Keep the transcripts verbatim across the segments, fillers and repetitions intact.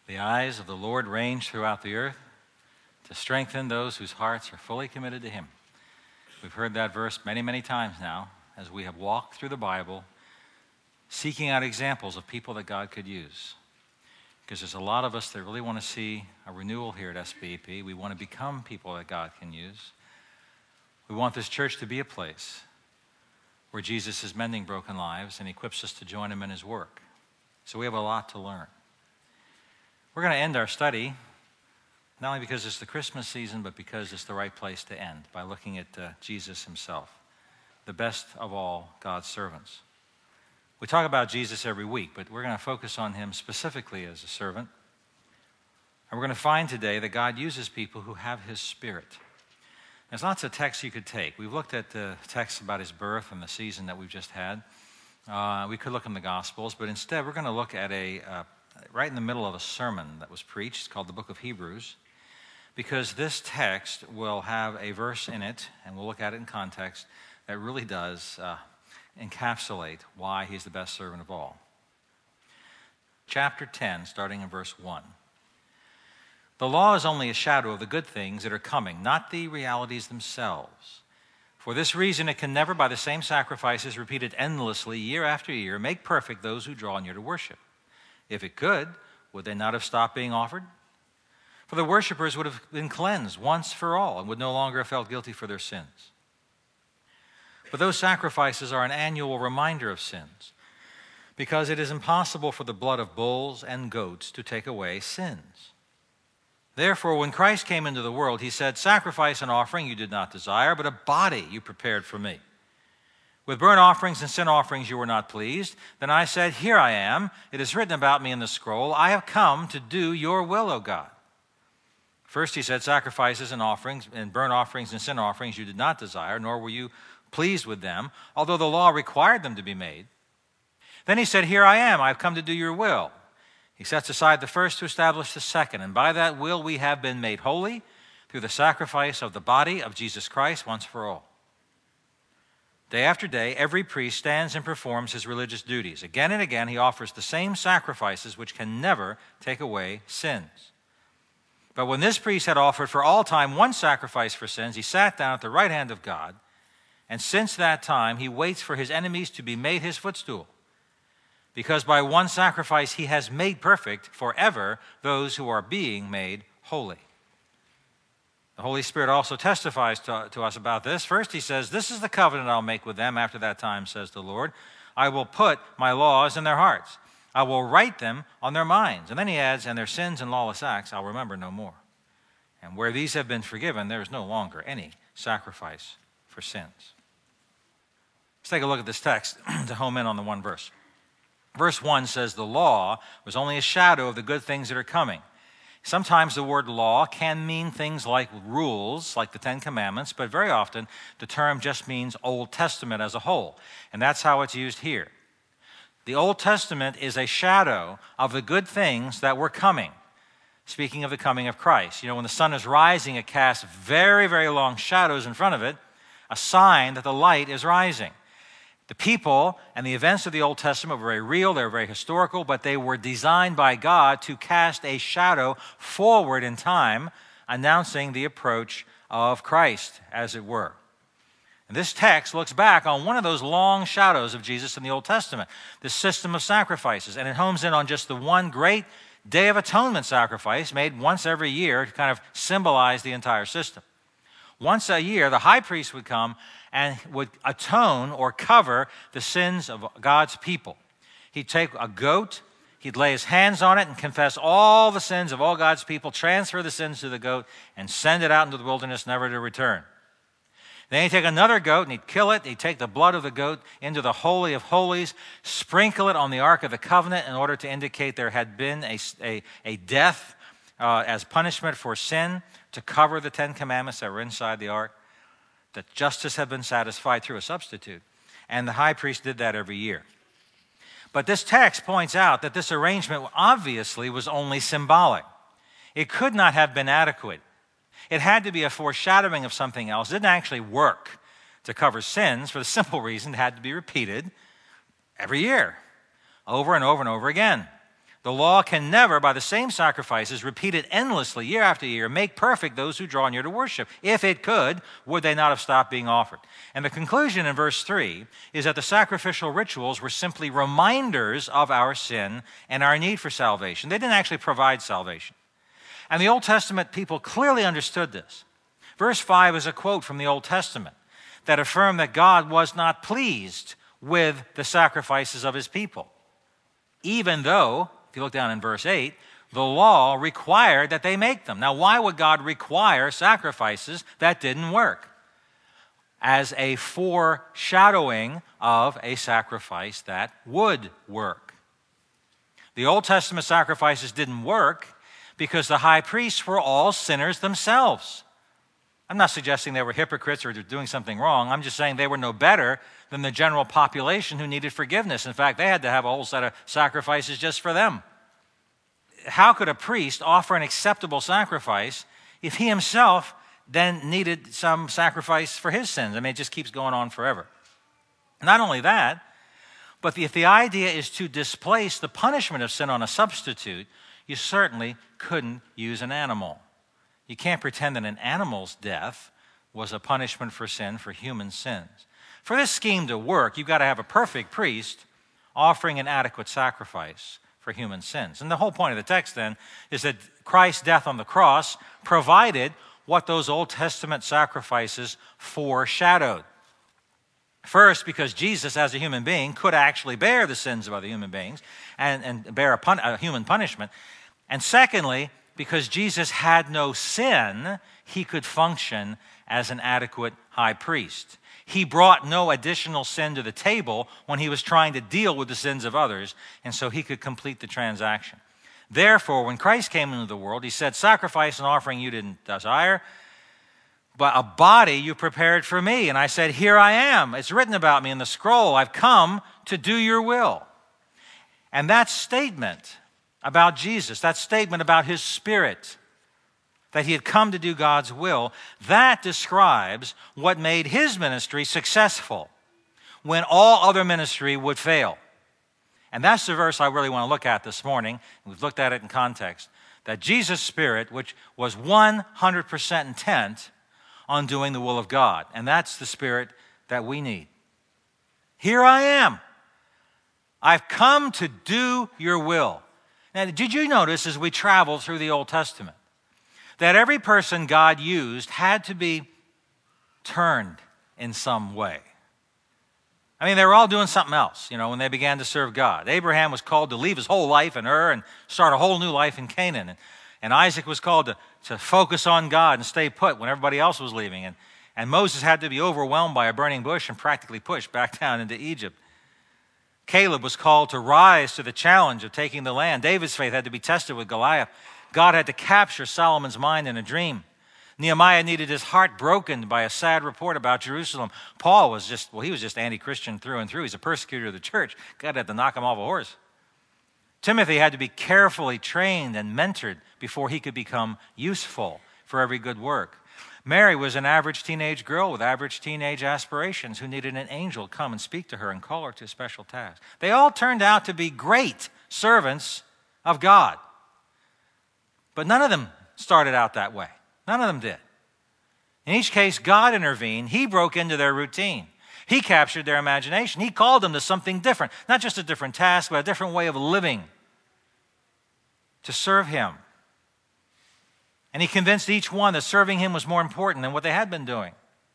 The eyes of the Lord range throughout the earth to strengthen those whose hearts are fully committed to him. We've heard that verse many, many times now as we have walked through the Bible, seeking out examples of people that God could use. Because there's a lot of us that really want to see a renewal here at S B E P. We want to become people that God can use. We want this church to be a place where Jesus is mending broken lives and equips us to join him in his work. So we have a lot to learn. We're going to end our study, not only because it's the Christmas season, but because it's the right place to end, by looking at uh, Jesus himself, the best of all God's servants. We talk about Jesus every week, but we're going to focus on him specifically as a servant. And we're going to find today that God uses people who have his Spirit. There's lots of texts you could take. We've looked at the texts about his birth and the season that we've just had. Uh, we could look in the Gospels, but instead we're going to look at a, uh, right in the middle of a sermon that was preached. It's called the Book of Hebrews, because this text will have a verse in it, and we'll look at it in context, that really does uh, encapsulate why he's the best servant of all. Chapter ten, starting in verse one. The law is only a shadow of the good things that are coming, not the realities themselves. For this reason, it can never, by the same sacrifices repeated endlessly year after year, make perfect those who draw near to worship. If it could, would they not have stopped being offered? For the worshipers would have been cleansed once for all and would no longer have felt guilty for their sins. But those sacrifices are an annual reminder of sins, because it is impossible for the blood of bulls and goats to take away sins. Therefore, when Christ came into the world, he said, "Sacrifice and offering you did not desire, but a body you prepared for me. With burnt offerings and sin offerings you were not pleased. Then I said, Here I am. It is written about me in the scroll. I have come to do your will, O God." First he said, "Sacrifices and offerings and burnt offerings and sin offerings you did not desire, nor were you pleased with them, although the law required them to be made." Then he said, "Here I am. I have come to do your will." He sets aside the first to establish the second, and by that will we have been made holy through the sacrifice of the body of Jesus Christ once for all. Day after day, every priest stands and performs his religious duties. Again and again, he offers the same sacrifices which can never take away sins. But when this priest had offered for all time one sacrifice for sins, he sat down at the right hand of God, and since that time he waits for his enemies to be made his footstool, because by one sacrifice he has made perfect forever those who are being made holy. The Holy Spirit also testifies to, to us about this. First he says, "This is the covenant I'll make with them after that time, says the Lord. I will put my laws in their hearts. I will write them on their minds." And then he adds, "And their sins and lawless acts I'll remember no more. And where these have been forgiven, there is no longer any sacrifice for sins." Let's take a look at this text to home in on the one verse. Verse one says, "The law was only a shadow of the good things that are coming." Sometimes the word law can mean things like rules, like the Ten Commandments, but very often the term just means Old Testament as a whole. And that's how it's used here. The Old Testament is a shadow of the good things that were coming. Speaking of the coming of Christ. You know, when the sun is rising, it casts very, very long shadows in front of it, a sign that the light is rising. The people and the events of the Old Testament were very real, they were very historical, but they were designed by God to cast a shadow forward in time, announcing the approach of Christ, as it were. And this text looks back on one of those long shadows of Jesus in the Old Testament, the system of sacrifices, and it homes in on just the one great Day of Atonement sacrifice made once every year to kind of symbolize the entire system. Once a year, the high priest would come and would atone or cover the sins of God's people. He'd take a goat, he'd lay his hands on it and confess all the sins of all God's people, transfer the sins to the goat, and send it out into the wilderness never to return. Then he'd take another goat and he'd kill it. He'd take the blood of the goat into the Holy of Holies, sprinkle it on the Ark of the Covenant in order to indicate there had been a, a, a death uh, as punishment for sin, to cover the Ten Commandments that were inside the Ark, that justice had been satisfied through a substitute. And the high priest did that every year. But this text points out that this arrangement obviously was only symbolic. It could not have been adequate. It had to be a foreshadowing of something else. It didn't actually work to cover sins for the simple reason it had to be repeated every year, over and over and over again. The law can never, by the same sacrifices, repeated endlessly year after year, make perfect those who draw near to worship. If it could, would they not have stopped being offered? And the conclusion in verse three is that the sacrificial rituals were simply reminders of our sin and our need for salvation. They didn't actually provide salvation. And the Old Testament people clearly understood this. Verse five is a quote from the Old Testament that affirmed that God was not pleased with the sacrifices of his people, even though, if you look down in verse eight, the law required that they make them. Now, why would God require sacrifices that didn't work? As a foreshadowing of a sacrifice that would work. The Old Testament sacrifices didn't work because the high priests were all sinners themselves. I'm not suggesting they were hypocrites or doing something wrong. I'm just saying they were no better than the general population who needed forgiveness. In fact, they had to have a whole set of sacrifices just for them. How could a priest offer an acceptable sacrifice if he himself then needed some sacrifice for his sins? I mean, it just keeps going on forever. Not only that, but if the idea is to displace the punishment of sin on a substitute, you certainly couldn't use an animal. You can't pretend that an animal's death was a punishment for sin, for human sins. For this scheme to work, you've got to have a perfect priest offering an adequate sacrifice for human sins. And the whole point of the text then is that Christ's death on the cross provided what those Old Testament sacrifices foreshadowed. First, because Jesus, as a human being, could actually bear the sins of other human beings and, and bear a, pun- a human punishment. And secondly, because Jesus had no sin, he could function as an adequate high priest. He brought no additional sin to the table when he was trying to deal with the sins of others, and so he could complete the transaction. Therefore, when Christ came into the world, he said, "Sacrifice and offering you didn't desire, but a body you prepared for me." And I said, "Here I am. It's written about me in the scroll. I've come to do your will." And that statement about Jesus, that statement about his Spirit, that he had come to do God's will, that describes what made his ministry successful when all other ministry would fail. And that's the verse I really want to look at this morning. We've looked at it in context. That Jesus' Spirit, which was one hundred percent intent on doing the will of God. And that's the Spirit that we need. Here I am. I've come to do your will. Now, did you notice as we traveled through the Old Testament that every person God used had to be turned in some way? I mean, they were all doing something else, you know, when they began to serve God. Abraham was called to leave his whole life in Ur and start a whole new life in Canaan. And, and Isaac was called to, to focus on God and stay put when everybody else was leaving. And, and Moses had to be overwhelmed by a burning bush and practically pushed back down into Egypt. Caleb was called to rise to the challenge of taking the land. David's faith had to be tested with Goliath. God had to capture Solomon's mind in a dream. Nehemiah needed his heart broken by a sad report about Jerusalem. Paul was just, well, he was just anti-Christian through and through. He's a persecutor of the church. God had to knock him off a horse. Timothy had to be carefully trained and mentored before he could become useful for every good work. Mary was an average teenage girl with average teenage aspirations who needed an angel come and speak to her and call her to a special task. They all turned out to be great servants of God. But none of them started out that way. None of them did. In each case, God intervened. He broke into their routine. He captured their imagination. He called them to something different. Not just a different task, but a different way of living to serve him. And he convinced each one that serving him was more important than what they had been doing.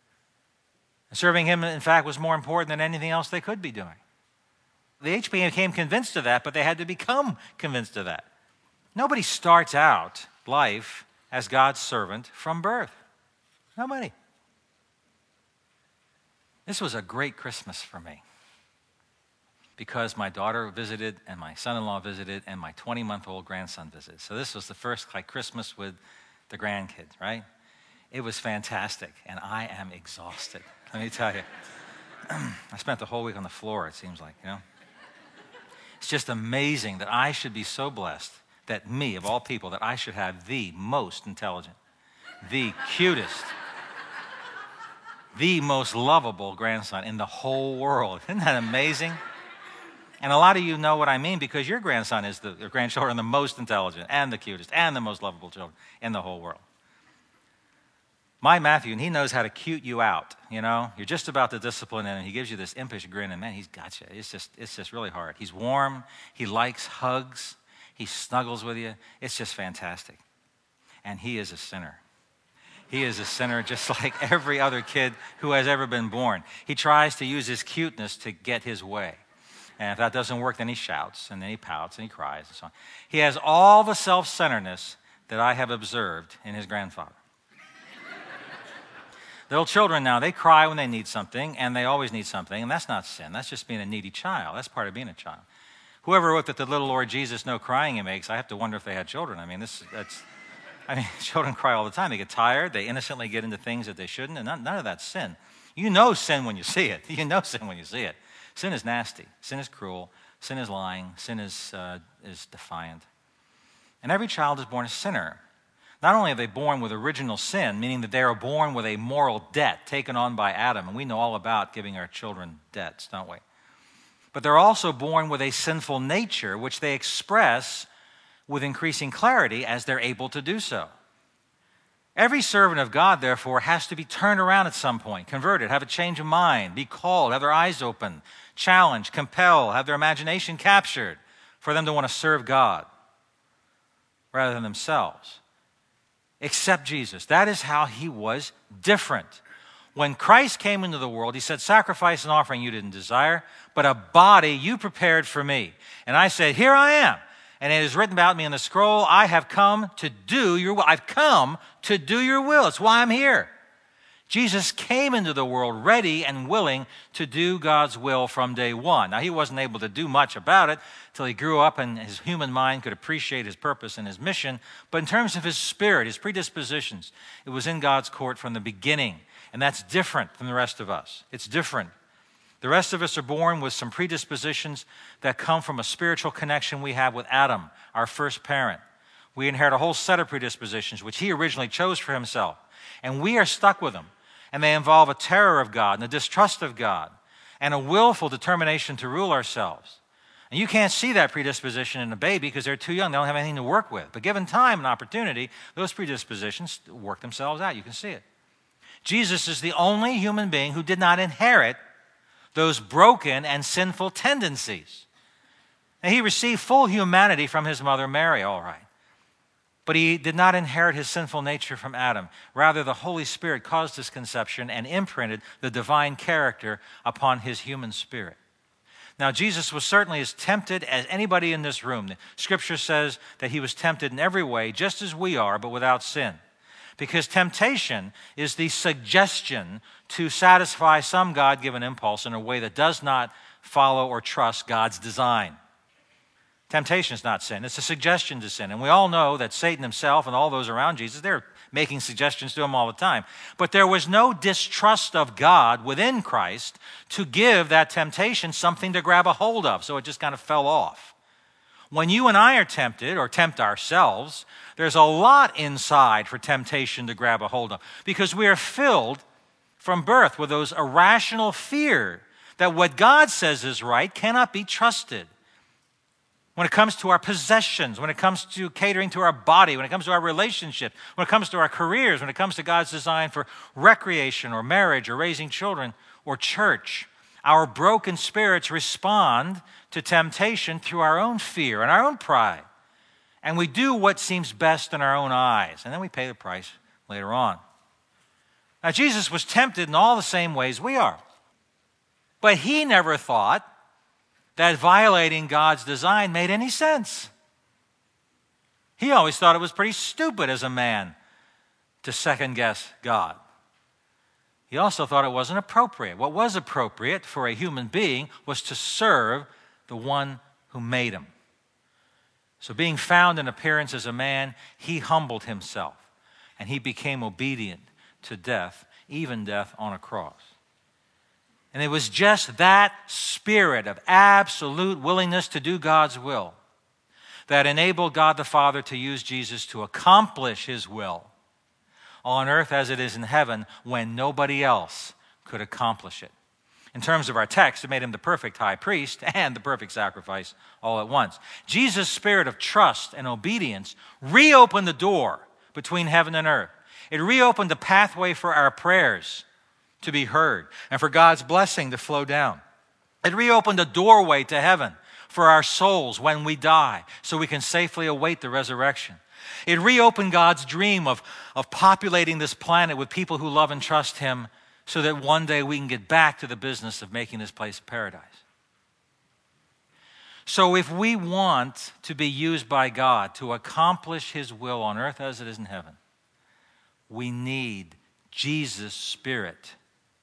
And serving him, in fact, was more important than anything else they could be doing. The H P became convinced of that, but they had to become convinced of that. Nobody starts out life as God's servant from birth. Nobody. This was a great Christmas for me because my daughter visited and my son-in-law visited and my twenty-month-old grandson visited. So this was the first like Christmas with the grandkids, right? It was fantastic, and I am exhausted. Let me tell you. I spent the whole week on the floor, it seems like, you know. It's just amazing that I should be so blessed that me, of all people, that I should have the most intelligent, the cutest, the most lovable grandson in the whole world. Isn't that amazing? And a lot of you know what I mean because your grandson is the, your grandchildren are the most intelligent and the cutest and the most lovable children in the whole world. My Matthew, and he knows how to cute you out, you know. You're just about to discipline him, and he gives you this impish grin, and man, he's got you. It's just, it's just really hard. He's warm. He likes hugs. He snuggles with you. It's just fantastic. And he is a sinner. He is a sinner just like every other kid who has ever been born. He tries to use his cuteness to get his way. And if that doesn't work, then he shouts, and then he pouts, and he cries, and so on. He has all the self-centeredness that I have observed in his grandfather. Little children now, they cry when they need something, and they always need something, and that's not sin. That's just being a needy child. That's part of being a child. Whoever wrote that the little Lord Jesus, no crying he makes, I have to wonder if they had children. I mean, this that's, I mean, children cry all the time. They get tired. They innocently get into things that they shouldn't, and none, none of that's sin. You know sin when you see it. You know sin when you see it. Sin is nasty. Sin is cruel. Sin is lying. Sin is, uh, is defiant. And every child is born a sinner. Not only are they born with original sin, meaning that they are born with a moral debt taken on by Adam, and we know all about giving our children debts, don't we? But they're also born with a sinful nature, which they express with increasing clarity as they're able to do so. Every servant of God, therefore, has to be turned around at some point, converted, have a change of mind, be called, have their eyes open, challenged, compelled, have their imagination captured for them to want to serve God rather than themselves. Except Jesus. That is how he was different. When Christ came into the world, he said, sacrifice and offering you didn't desire, but a body you prepared for me. And I said, here I am. And it is written about me in the scroll, I have come to do your will. I've come to do your will. It's why I'm here. Jesus came into the world ready and willing to do God's will from day one. Now, he wasn't able to do much about it until he grew up and his human mind could appreciate his purpose and his mission. But in terms of his spirit, his predispositions, it was in God's court from the beginning. And that's different from the rest of us. It's different. The rest of us are born with some predispositions that come from a spiritual connection we have with Adam, our first parent. We inherit a whole set of predispositions, which he originally chose for himself. And we are stuck with them. And they involve a terror of God and a distrust of God and a willful determination to rule ourselves. And you can't see that predisposition in a baby because they're too young. They don't have anything to work with. But given time and opportunity, those predispositions work themselves out. You can see it. Jesus is the only human being who did not inherit those broken and sinful tendencies. And he received full humanity from his mother Mary, all right. But he did not inherit his sinful nature from Adam. Rather, the Holy Spirit caused his conception and imprinted the divine character upon his human spirit. Now, Jesus was certainly as tempted as anybody in this room. The Scripture says that he was tempted in every way, just as we are, but without sin. Because temptation is the suggestion to satisfy some God-given impulse in a way that does not follow or trust God's design. Temptation is not sin. It's a suggestion to sin. And we all know that Satan himself and all those around Jesus, they're making suggestions to him all the time. But there was no distrust of God within Christ to give that temptation something to grab a hold of, so it just kind of fell off. When you and I are tempted or tempt ourselves, there's a lot inside for temptation to grab a hold of because we are filled from birth with those irrational fear that what God says is right cannot be trusted. When it comes to our possessions, when it comes to catering to our body, when it comes to our relationships, when it comes to our careers, when it comes to God's design for recreation or marriage or raising children or church, our broken spirits respond to temptation through our own fear and our own pride. And we do what seems best in our own eyes, and then we pay the price later on. Now, Jesus was tempted in all the same ways we are. But he never thought that violating God's design made any sense. He always thought it was pretty stupid as a man to second-guess God. He also thought it wasn't appropriate. What was appropriate for a human being was to serve the one who made him. So being found in appearance as a man, he humbled himself, and he became obedient to death, even death on a cross. And it was just that spirit of absolute willingness to do God's will that enabled God the Father to use Jesus to accomplish his will on earth as it is in heaven when nobody else could accomplish it. In terms of our text, it made him the perfect high priest and the perfect sacrifice all at once. Jesus' spirit of trust and obedience reopened the door between heaven and earth. It reopened the pathway for our prayers to be heard and for God's blessing to flow down. It reopened a doorway to heaven for our souls when we die, so we can safely await the resurrection. It reopened God's dream of, of populating this planet with people who love and trust him, so that one day we can get back to the business of making this place a paradise. So if we want to be used by God to accomplish his will on earth as it is in heaven, we need Jesus' Spirit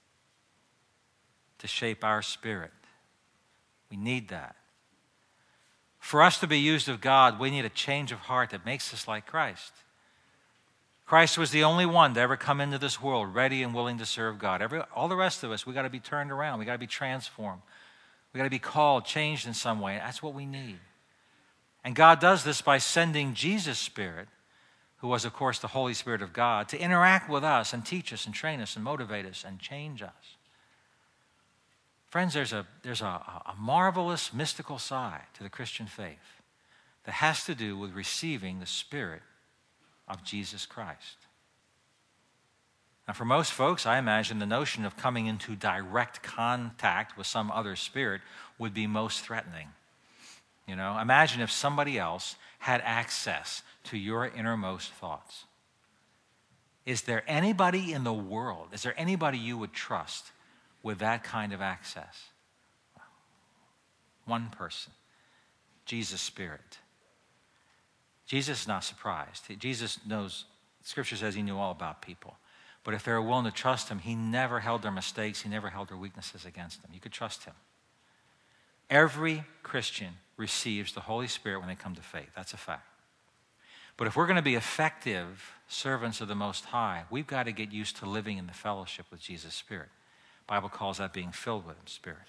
to shape our spirit. We need that. For us to be used of God, we need a change of heart that makes us like Christ. Christ was the only one to ever come into this world ready and willing to serve God. Every, all the rest of us, we got to be turned around. We got to be transformed. We got to be called, changed in some way. That's what we need. And God does this by sending Jesus' Spirit, who was, of course, the Holy Spirit of God, to interact with us and teach us and train us and motivate us and change us. Friends, there's a, there's a, a marvelous mystical side to the Christian faith that has to do with receiving the Spirit of Jesus Christ. Now, for most folks, I imagine the notion of coming into direct contact with some other spirit would be most threatening. You know, imagine if somebody else had access to your innermost thoughts. Is there anybody in the world, is there anybody you would trust with that kind of access? One person, Jesus' Spirit. Jesus is not surprised. Jesus knows, Scripture says he knew all about people. But if they were willing to trust him, he never held their mistakes. He never held their weaknesses against them. You could trust him. Every Christian receives the Holy Spirit when they come to faith. That's a fact. But if we're going to be effective servants of the Most High, we've got to get used to living in the fellowship with Jesus' Spirit. The Bible calls that being filled with his Spirit.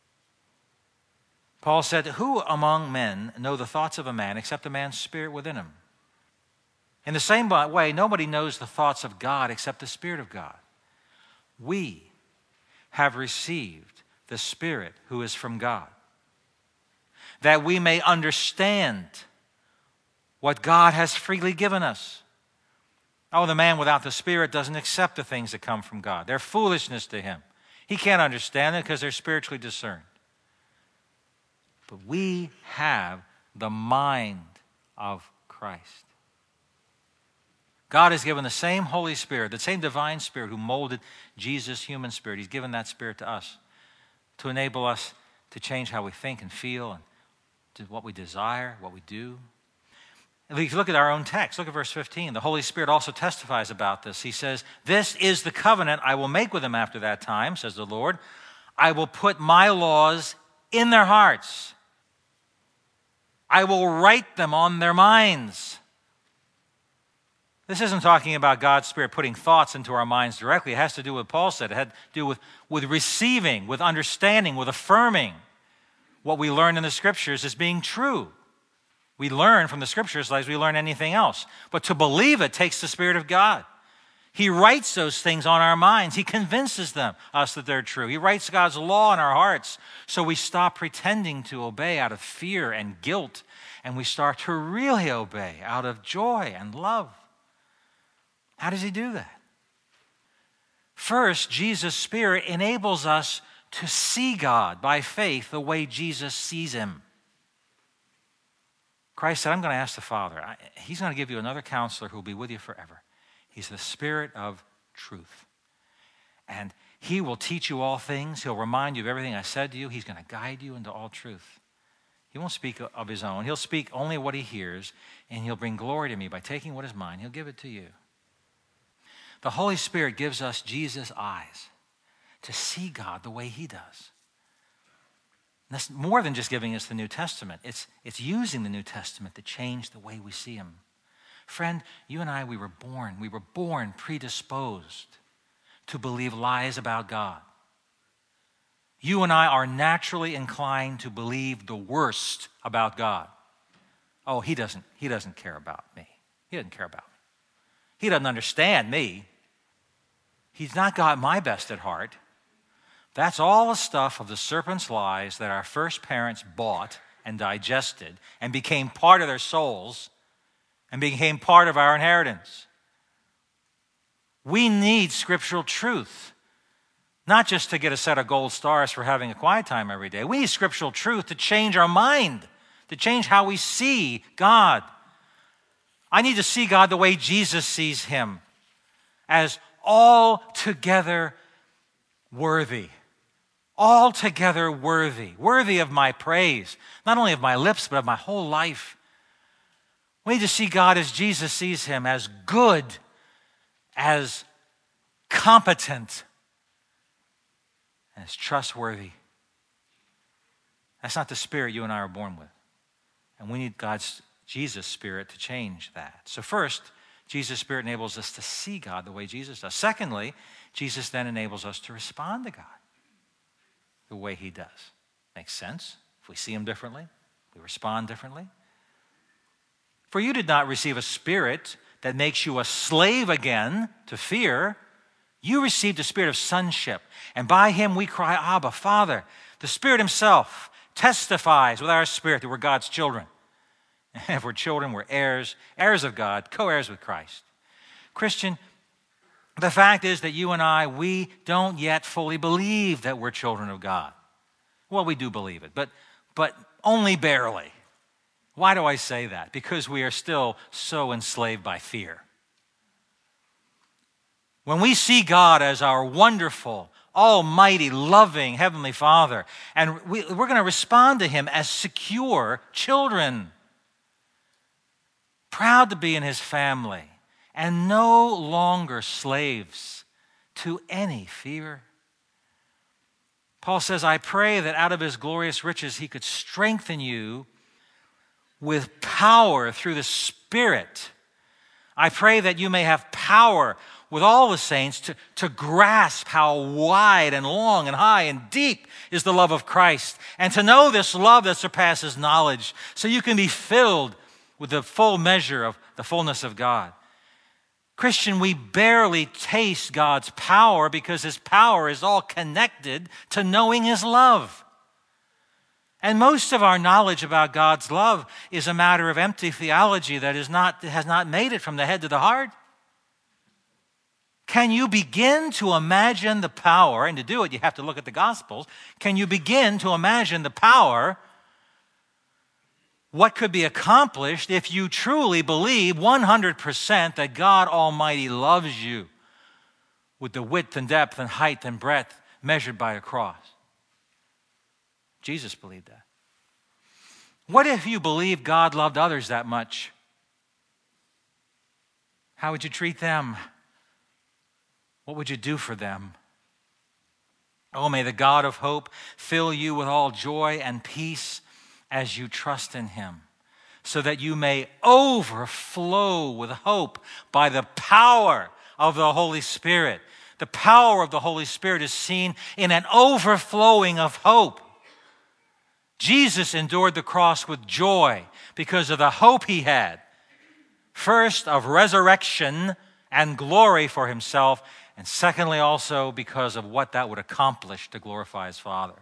Paul said, who among men know the thoughts of a man except a man's spirit within him? In the same way, nobody knows the thoughts of God except the Spirit of God. We have received the Spirit who is from God, that we may understand what God has freely given us. Oh, the man without the Spirit doesn't accept the things that come from God. They're foolishness to him. He can't understand it because they're spiritually discerned. But we have the mind of Christ. God has given the same Holy Spirit, the same divine Spirit who molded Jesus' human spirit. He's given that Spirit to us to enable us to change how we think and feel and to what we desire, what we do. And if you look at our own text, look at verse fifteen. The Holy Spirit also testifies about this. He says, this is the covenant I will make with them after that time, says the Lord. I will put my laws in their hearts. I will write them on their minds. This isn't talking about God's Spirit putting thoughts into our minds directly. It has to do with what Paul said. It had to do with, with receiving, with understanding, with affirming what we learn in the Scriptures as being true. We learn from the Scriptures as we learn anything else. But to believe it takes the Spirit of God. He writes those things on our minds. He convinces them, us that they're true. He writes God's law in our hearts so we stop pretending to obey out of fear and guilt, and we start to really obey out of joy and love. How does he do that? First, Jesus' Spirit enables us to see God by faith the way Jesus sees him. Christ said, I'm going to ask the Father. He's going to give you another counselor who will be with you forever. He's the Spirit of truth. And he will teach you all things. He'll remind you of everything I said to you. He's going to guide you into all truth. He won't speak of his own. He'll speak only what he hears, and he'll bring glory to me by taking what is mine. He'll give it to you. The Holy Spirit gives us Jesus' eyes to see God the way he does. And that's more than just giving us the New Testament. It's, it's using the New Testament to change the way we see him. Friend, you and I, we were born, we were born predisposed to believe lies about God. You and I are naturally inclined to believe the worst about God. Oh, he doesn't, he doesn't care about me. He doesn't care about me. He doesn't understand me. He's not got my best at heart. That's all the stuff of the serpent's lies that our first parents bought and digested and became part of their souls and became part of our inheritance. We need scriptural truth, not just to get a set of gold stars for having a quiet time every day. We need scriptural truth to change our mind, to change how we see God. I need to see God the way Jesus sees him, as altogether worthy. Altogether worthy. Worthy of my praise, not only of my lips, but of my whole life. We need to see God as Jesus sees him, as good, as competent, as trustworthy. That's not the spirit you and I are born with. And we need God's, Jesus' spirit to change that. So first, Jesus' spirit enables us to see God the way Jesus does. Secondly, Jesus then enables us to respond to God the way he does. Makes sense. If we see him differently, we respond differently. For you did not receive a spirit that makes you a slave again to fear. You received a spirit of sonship, and by him we cry, Abba, Father. The Spirit himself testifies with our spirit that we're God's children. And if we're children, we're heirs, heirs of God, co-heirs with Christ. Christian, the fact is that you and I, we don't yet fully believe that we're children of God. Well, we do believe it, but, but only barely. Why do I say that? Because we are still so enslaved by fear. When we see God as our wonderful, almighty, loving Heavenly Father, and we, we're going to respond to him as secure children, proud to be in his family, and no longer slaves to any fear. Paul says, I pray that out of his glorious riches he could strengthen you with power through the Spirit. I pray that you may have power with all the saints to, to grasp how wide and long and high and deep is the love of Christ, and to know this love that surpasses knowledge, so you can be filled with the full measure of the fullness of God. Christian, we barely taste God's power because his power is all connected to knowing his love. And most of our knowledge about God's love is a matter of empty theology that is not, has not made it from the head to the heart. Can you begin to imagine the power, and to do it you have to look at the Gospels, can you begin to imagine the power, what could be accomplished if you truly believe one hundred percent that God Almighty loves you with the width and depth and height and breadth measured by a cross? Jesus believed that. What if you believed God loved others that much? How would you treat them? What would you do for them? Oh, may the God of hope fill you with all joy and peace as you trust in him, so that you may overflow with hope by the power of the Holy Spirit. The power of the Holy Spirit is seen in an overflowing of hope. Jesus endured the cross with joy because of the hope he had. First, of resurrection and glory for himself, and secondly, also because of what that would accomplish to glorify his Father.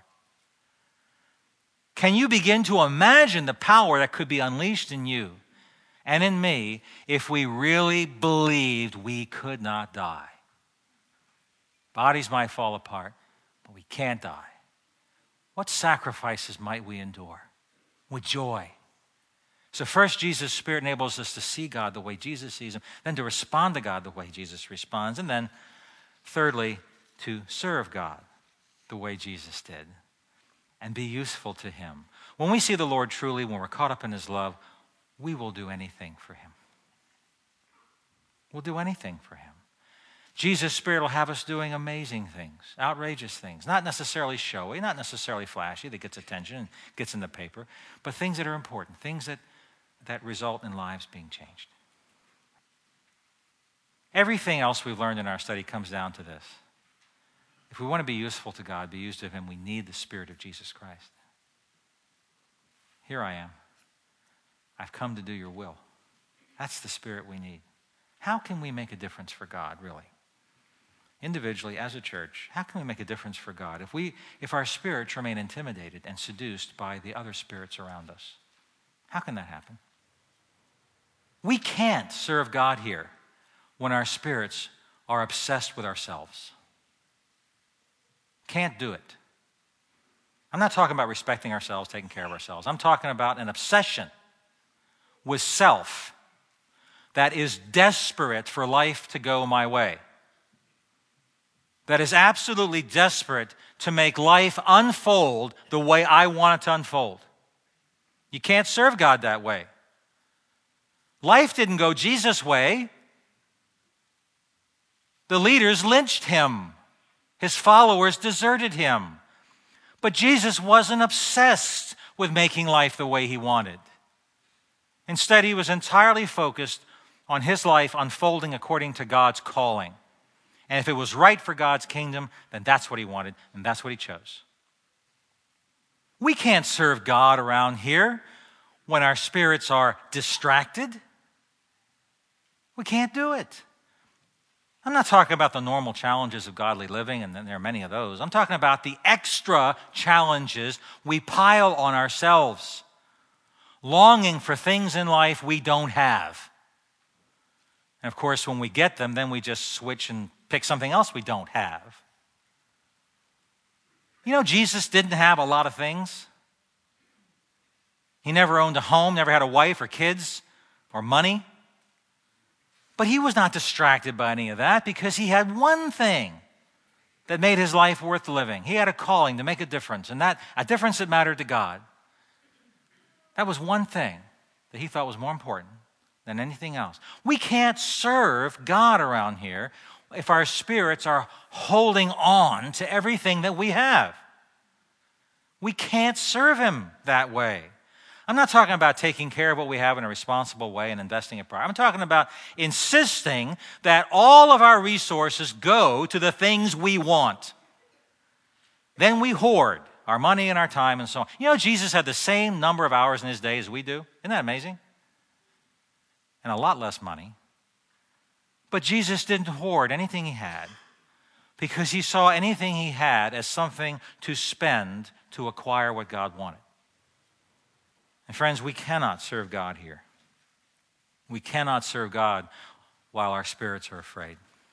Can you begin to imagine the power that could be unleashed in you and in me if we really believed we could not die? Bodies might fall apart, but we can't die. What sacrifices might we endure with joy? So first, Jesus' Spirit enables us to see God the way Jesus sees him, then to respond to God the way Jesus responds, and then thirdly, to serve God the way Jesus did and be useful to him. When we see the Lord truly, when we're caught up in his love, we will do anything for him. We'll do anything for him. Jesus' Spirit will have us doing amazing things, outrageous things, not necessarily showy, not necessarily flashy that gets attention and gets in the paper, but things that are important, things that, that result in lives being changed. Everything else we've learned in our study comes down to this. If we want to be useful to God, be used of him, we need the Spirit of Jesus Christ. Here I am. I've come to do your will. That's the Spirit we need. How can we make a difference for God, really? individually, as a church, how can we make a difference for God if we, if our spirits remain intimidated and seduced by the other spirits around us? How can that happen? We can't serve God here when our spirits are obsessed with ourselves. Can't do it. I'm not talking about respecting ourselves, taking care of ourselves. I'm talking about an obsession with self that is desperate for life to go my way, that is absolutely desperate to make life unfold the way I want it to unfold. You can't serve God that way. Life didn't go Jesus' way. The leaders lynched him. His followers deserted him. But Jesus wasn't obsessed with making life the way he wanted. Instead, he was entirely focused on his life unfolding according to God's calling. And if it was right for God's kingdom, then that's what he wanted, and that's what he chose. We can't serve God around here when our spirits are distracted. We can't do it. I'm not talking about the normal challenges of godly living, and there are many of those. I'm talking about the extra challenges we pile on ourselves, longing for things in life we don't have. And of course, when we get them, then we just switch and pick something else we don't have. You know, Jesus didn't have a lot of things. He never owned a home, never had a wife or kids or money. But he was not distracted by any of that because he had one thing that made his life worth living. He had a calling to make a difference, and that a difference that mattered to God. That was one thing that he thought was more important than anything else. We can't serve God around here if our spirits are holding on to everything that we have. We can't serve him that way. I'm not talking about taking care of what we have in a responsible way and investing it properly. I'm talking about insisting that all of our resources go to the things we want. Then we hoard our money and our time and so on. You know, Jesus had the same number of hours in his day as we do. Isn't that amazing? And a lot less money. But Jesus didn't hoard anything he had because he saw anything he had as something to spend to acquire what God wanted. And friends, we cannot serve God here. We cannot serve God while our spirits are afraid.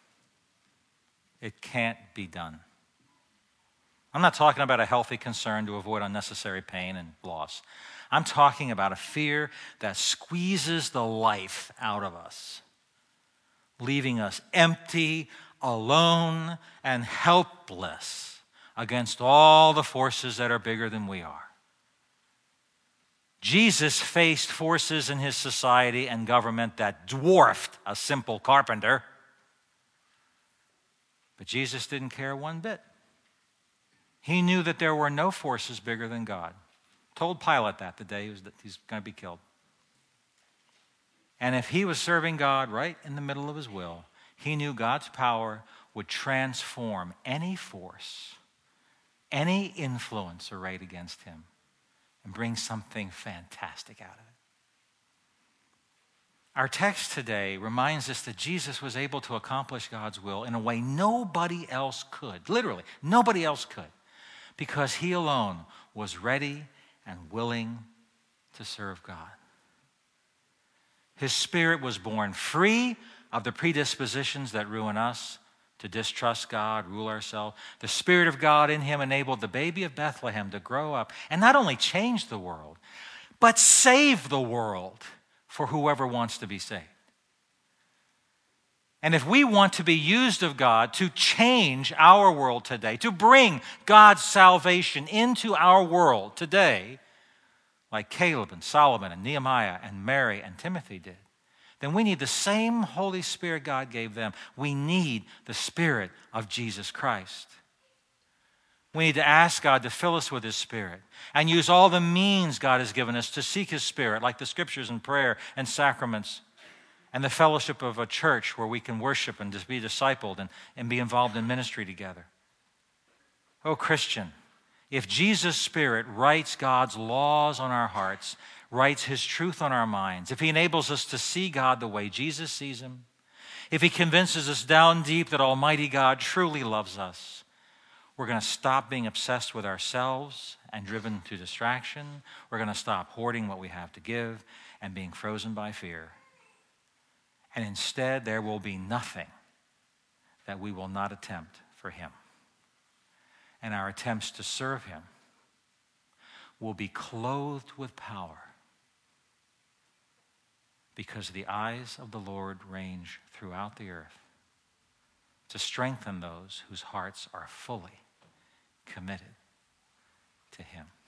It can't be done. I'm not talking about a healthy concern to avoid unnecessary pain and loss. I'm talking about a fear that squeezes the life out of us, leaving us empty, alone, and helpless against all the forces that are bigger than we are. Jesus faced forces in his society and government that dwarfed a simple carpenter. But Jesus didn't care one bit. He knew that there were no forces bigger than God. Told Pilate that the day he was, that he's going to be killed. And if he was serving God right in the middle of his will, he knew God's power would transform any force, any influence arrayed against him, and bring something fantastic out of it. Our text today reminds us that Jesus was able to accomplish God's will in a way nobody else could. Literally, nobody else could. Because he alone was ready and willing to serve God. His spirit was born free of the predispositions that ruin us, to distrust God, rule ourselves. The Spirit of God in him enabled the baby of Bethlehem to grow up and not only change the world, but save the world for whoever wants to be saved. And if we want to be used of God to change our world today, to bring God's salvation into our world today, like Caleb and Solomon and Nehemiah and Mary and Timothy did, then we need the same Holy Spirit God gave them. We need the Spirit of Jesus Christ. We need to ask God to fill us with his Spirit and use all the means God has given us to seek his Spirit, like the scriptures and prayer and sacraments and the fellowship of a church where we can worship and just be discipled and, and be involved in ministry together. Oh, Christian, if Jesus' Spirit writes God's laws on our hearts, writes his truth on our minds, if he enables us to see God the way Jesus sees him, if he convinces us down deep that Almighty God truly loves us, we're going to stop being obsessed with ourselves and driven to distraction. We're going to stop hoarding what we have to give and being frozen by fear. And instead, there will be nothing that we will not attempt for him. And our attempts to serve him will be clothed with power, because the eyes of the Lord range throughout the earth to strengthen those whose hearts are fully committed to him.